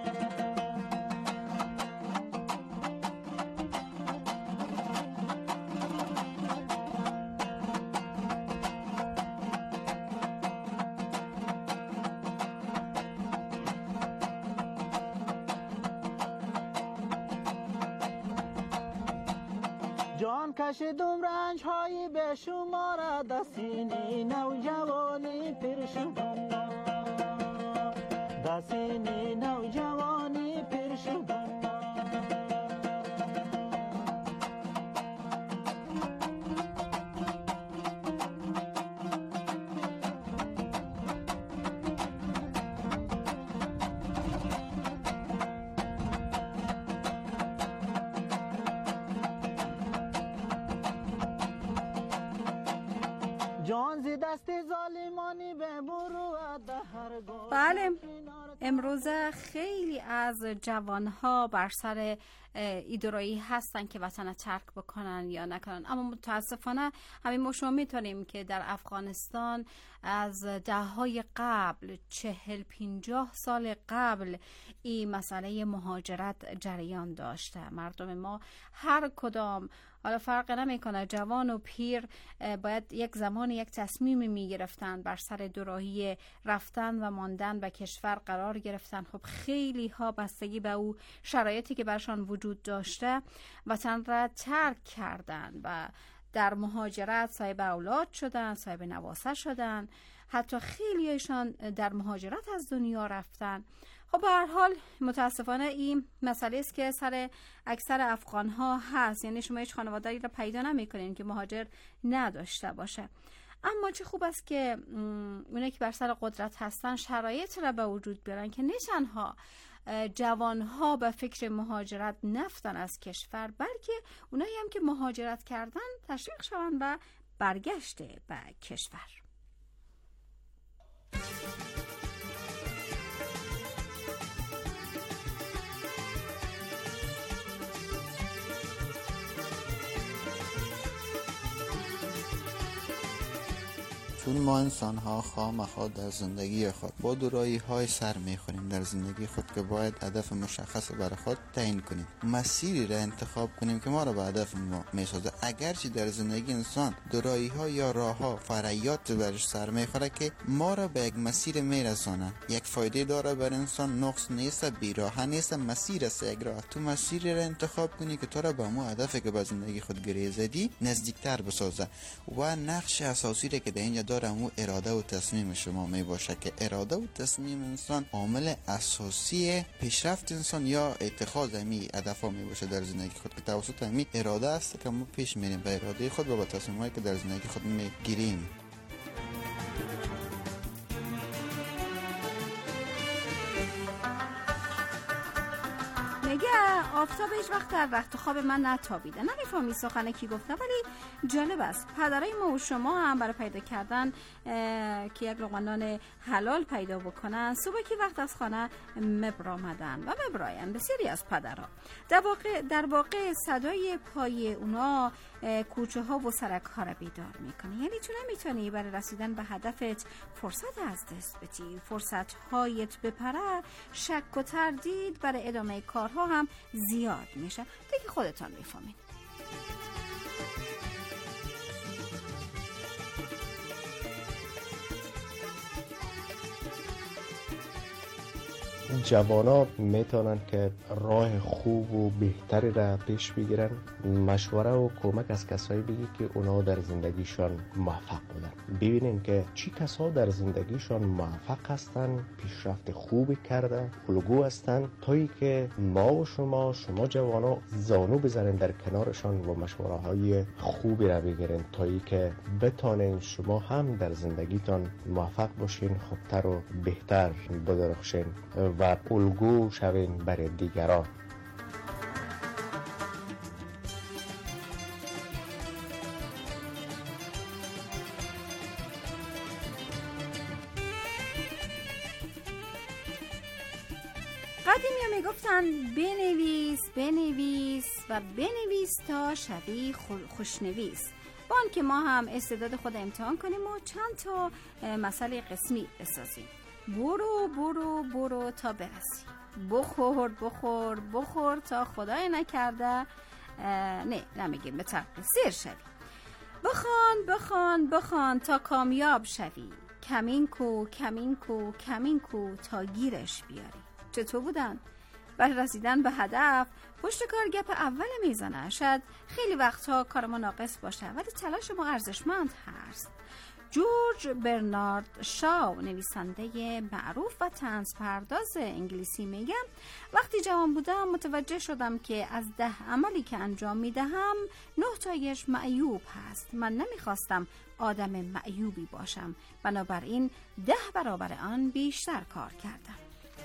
جان کشیدم رنج های به شمار دستینی نوجوانی پیر شدم دستین نوجوانی پیر شدن بله، امروز خیلی از جوانها بر سر ایدرایی هستن که وطن ترک بکنن یا نکنن، اما متاسفانه همین ما شما میتونیم که در افغانستان از دههای قبل، چهل پینجاه سال قبل، این مسئله مهاجرت جریان داشته. مردم ما هر کدام، حالا فرق نمیکنه جوان و پیر، باید یک زمان یک تصمیمی میگرفتن بر سر دوراهی رفتن و ماندن به کشور قرار گرفتن. خب خیلی ها بستگی به او شرایطی که برشان وجود داشته وطن را ترک کردن و در مهاجرت صاحب اولاد شدن، صاحب نواسه شدن، حتی خیلی هایشان در مهاجرت از دنیا رفتن. خب به هر حال متاسفانه این مسئله است که سر اکثر افغان ها هست، یعنی شما هیچ خانواده‌ای را پیدا نمی‌کنین که مهاجر نداشته باشه. اما چه خوب است که اونایی که بر سر قدرت هستن شرایط را به وجود بیارن که نه تنها جوانها به فکر مهاجرت نفتن از کشور، بلکه اونایی هم که مهاجرت کردن تشویق شوند و برگشت به کشور. چون ما انسان ها خامخا در زندگی خود با دورایی های سر میخوریم در زندگی خود که باید هدف مشخص برای خود تعیین کنیم، مسیری را انتخاب کنیم که ما را به هدف ما میسازه. اگرچه در زندگی انسان دورایی ها یا راه ها فرعیات برش سر میخوره که ما را به یک مسیر میرسانه، یک فایده داره بر انسان، نقص نیست، بیراه نیست، مسیر است یک راه. تو مسیری را انتخاب کنی که تو را به مو هدفی که به زندگی خود گریزیدی نزدیکتر بسازه. و نقش اساسی را که در اینجا داره همون اراده و تصمیم شما می باشه که اراده و تصمیم انسان عامل اساسی پیشرفت انسان یا اتخاذ همی هدفها می باشه در زندگی خود، که توسط همی اراده است که ما پیش میریم به اراده خود و به تصمیمایی که در زندگی خود می گیریم. میگه آفتاب هیچ وقت در رخت خواب من نتابیده. نمیفهمی سخن کی گفته، ولی جالب است. پدرای ما و شما هم برای پیدا کردن که یک لقمه نان حلال پیدا بکنن صبحی وقت از خانه مبرامدن و مبراین بسیاری از پدرها. در واقع در واقع صدای پای اونا کوچه ها و سرک ها را بیدار میکنه. یعنی تو نمیتونی برای رسیدن به هدفت فرصت از دست بدی، فرصت هایت بپره، شک و تردید برای ادامه کارها هم زیاد میشه. دیگه خودتان میفهمید. جوانا میتونن که راه خوب و بهتری را پیش بگیرن. مشوره و کمک از کسایی بگی که اونا در زندگیشان موفق بودن. ببینین که چی کسا در زندگیشان موفق هستن، پیشرفت خوبی کرده، الگو هستن، تایی که ما و شما شما جوانا زانو بزنین در کنارشان و مشوره های خوبی را بگیرین، تایی که بتانین شما هم در زندگیتان موفق باشین، خوبتر و بهتر بدرخشین و الگو شوین برای دیگران. قدیمی ها میگفتن بنویس بنویس و بنویس تا شوی خوشنویس. با آن که ما هم استعداد خود امتحان کنیم و چند تا مسئله قسمی بسازیم. برو برو برو تا برسی، بخور بخور بخور تا خدای نکرده نه نمیگیم به طرق سیر شوی، بخوان بخوان بخوان تا کامیاب شوی، کمین کو کمین کو کمین کو تا گیرش بیاری. چطور بودن؟ برای رسیدن به هدف پشت کار گپ اول میزنه. شاید خیلی وقتها کار ما ناقص باشه ولی تلاش ما ارزشمند هست. جورج برنارد شاو، نویسنده معروف و طنز پرداز انگلیسی، میگه وقتی جوان بودم متوجه شدم که از ده عملی که انجام میدهم نه تایش معیوب هست. من نمیخواستم آدم معیوبی باشم، بنابراین ده برابر آن بیشتر کار کردم.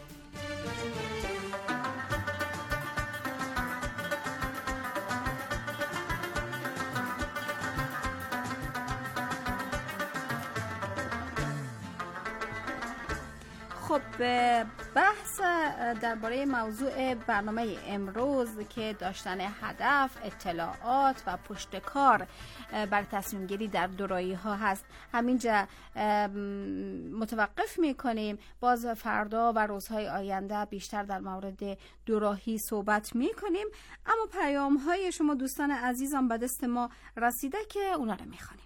خب بحث درباره موضوع برنامه امروز که داشتن هدف، اطلاعات و پشتکار بر تصمیم گیری در دورایی ها هست همینجا متوقف میکنیم. باز فردا و روزهای آینده بیشتر در مورد دوراهی صحبت میکنیم، اما پیام های شما دوستان عزیزم به دست ما رسیده که اونا رو میخوانیم.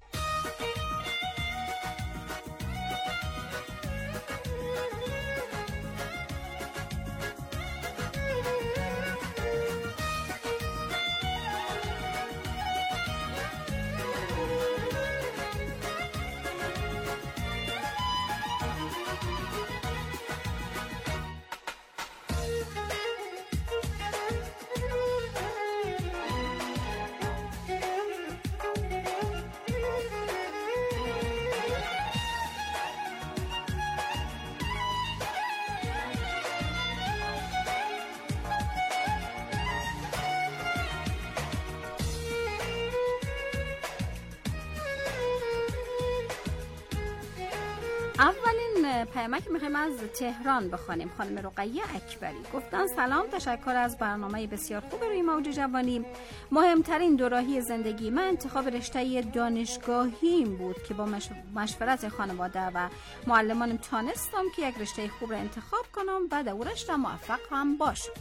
اولین پیامک میخوایم از تهران بخوانیم. خانم رقیه اکبری گفتن سلام، تشکر از برنامه بسیار خوب روی موج جوانی. مهمترین دوراهی زندگی من انتخاب رشته دانشگاهیم بود که با مشورت خانواده و معلمانم تانستم که یک رشته خوب را انتخاب کنم و در رشته موفق هم باشم.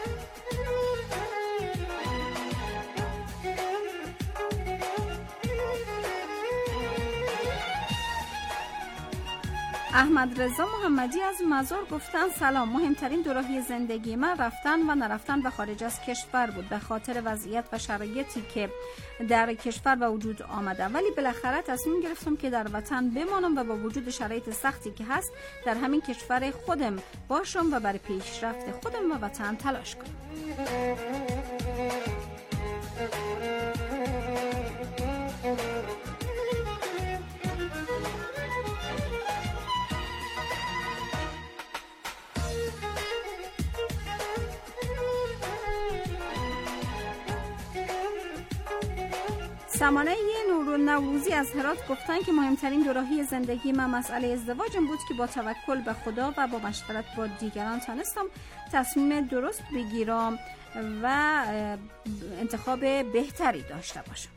احمد رضا محمدی از مزار گفتن سلام، مهمترین دوراهی زندگی من رفتن و نرفتن به خارج از کشور بود به خاطر وضعیت و شرایطی که در کشور به وجود آمده، ولی بالاخره تصمیم گرفتم که در وطن بمانم و با وجود شرایط سختی که هست در همین کشور خودم باشم و برای پیشرفت خودم و وطن تلاش کنم. سمانه نور نوروزی از هرات گفتن که مهمترین دوراهی زندگی من مسئله ازدواجم بود که با توکل به خدا و با مشورت با دیگران تانستم تصمیم درست بگیرم و انتخاب بهتری داشته باشم.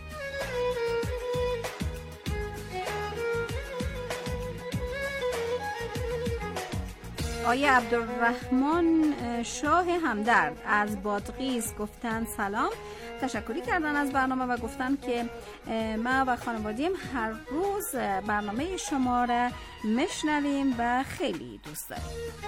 آیه عبدالرحمن شاه همدرد از بادغیس گفتن سلام، تشکری کردن از برنامه و گفتن که ما و خانوادیم هر روز برنامه شما را میشنویم و خیلی دوست داریم.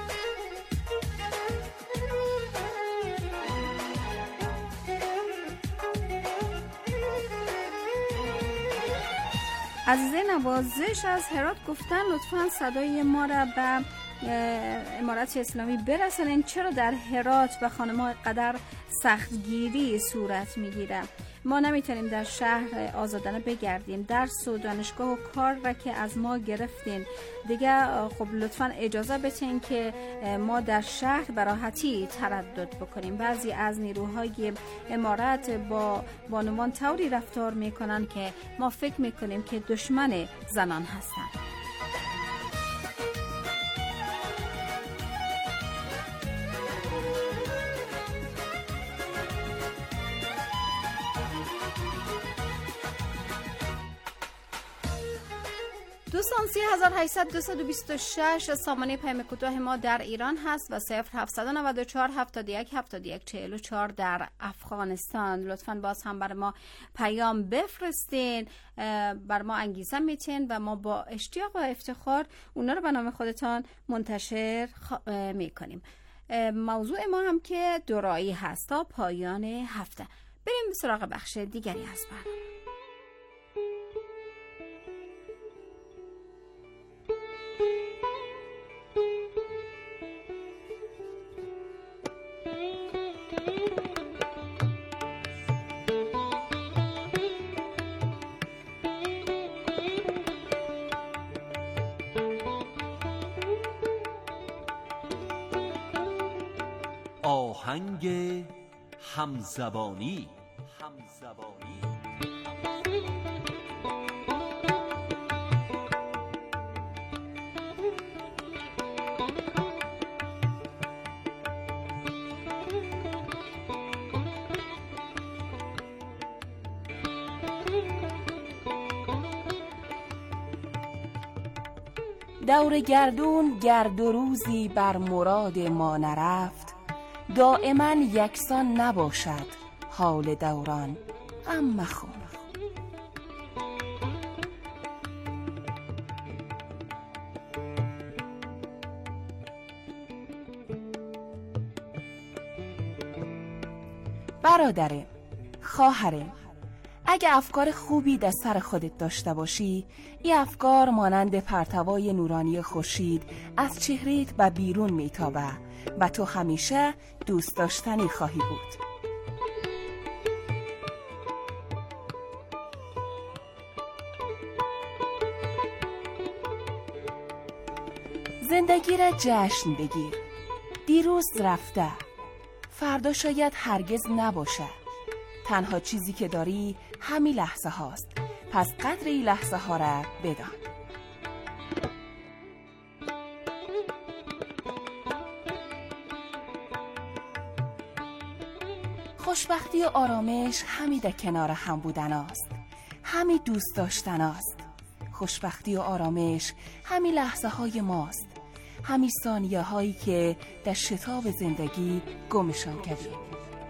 عزیزه نوازش از هرات گفتن لطفاً صدای ما را به امارت اسلامی برسانین. چرا در هرات به خانم‌ها قدر سختگیری صورت میگیره؟ ما نمیتونیم در شهر آزادانه بگردیم، درس و دانشگاه و کار را که از ما گرفتین دیگه. خب لطفاً اجازه بدین که ما در شهر به راحتی تردد بکنیم. بعضی از نیروهای امارت با بانوان طوری رفتار میکنن که ما فکر میکنیم که دشمن زنان هستند. دوستان سی هزار و هشتصد دویست و بیست و شش سامانه پیام کوتاه ما در ایران هست و صفر هفتصد و نود و چهار هفتاد و یک هفتاد و یک چهل و چهار در افغانستان. لطفاً باز هم بر ما پیام بفرستین، بر ما انگیزه میتین و ما با اشتیاق و افتخار اونا رو به نام خودتان منتشر خ... میکنیم. موضوع ما هم که دورایی هست تا پایان هفته. بریم به سراغ بخش دیگری از برنامه. آهنگ همزبانی. همزبانی دور گردون گرد و روزی بر مراد ما نرفت، دائما یکسان نباشد حال دوران، غم مخور. برادره، خواهره، اگه افکار خوبی در سر خودت داشته باشی، این افکار مانند پرتوای نورانی خورشید از چهرهت به بیرون میتابه و تو همیشه دوست داشتنی خواهی بود. زندگی را جشن بگیر. دیروز رفته، فردا شاید هرگز نباشه. تنها چیزی که داری همین لحظه هاست، پس قدر این لحظه ها را بدان. خوشبختی و آرامش همین در کنار هم بودن است، همین دوست داشتن است. خوشبختی و آرامش همین لحظه های ماست، همین ثانیه هایی که در شتاب زندگی گمشان کردیم.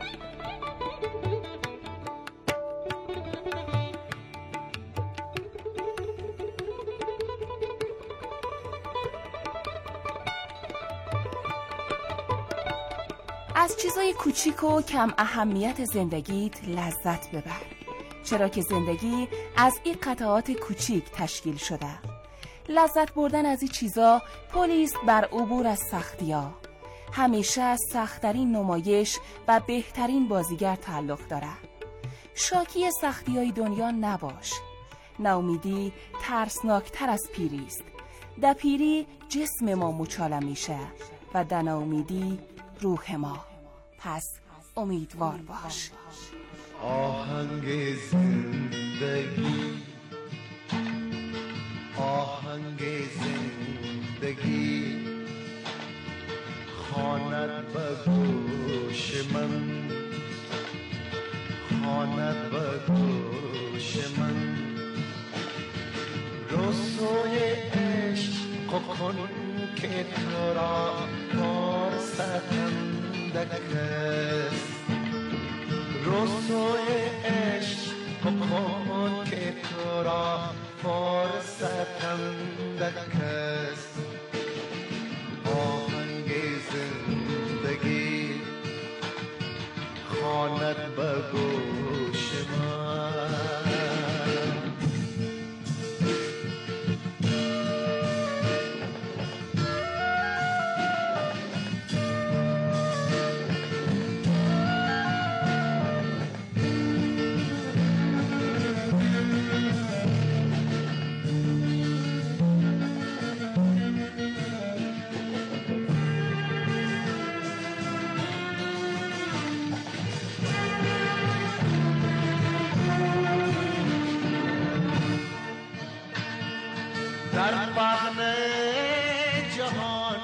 از چیزای کوچیک و کم اهمیت زندگیت لذت ببر، چرا که زندگی از این قطعات کوچیک تشکیل شده. لذت بردن از این چیزا پلیس بر عبور از سختی‌ها. همیشه سخت‌ترین نمایش و بهترین بازیگر تعلق داره. شاکی سختی‌های دنیا نباش. ناامیدی ترسناکتر از پیری است. در پیری جسم ما مچاله میشه و در ناامیدی روح ما. پس امیدوار باش. آهنگ زندگی، آهنگ زندگی خواند به گوش من، خواند به گوش من. رسوی عشق کن که تو را فرصتندک است، رسوی عشق کن که تو را فرصتندک است. آهنگ زندگی خواند به گوش من. در بغن جهان،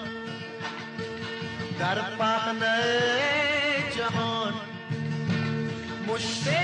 در بغن جهان مشت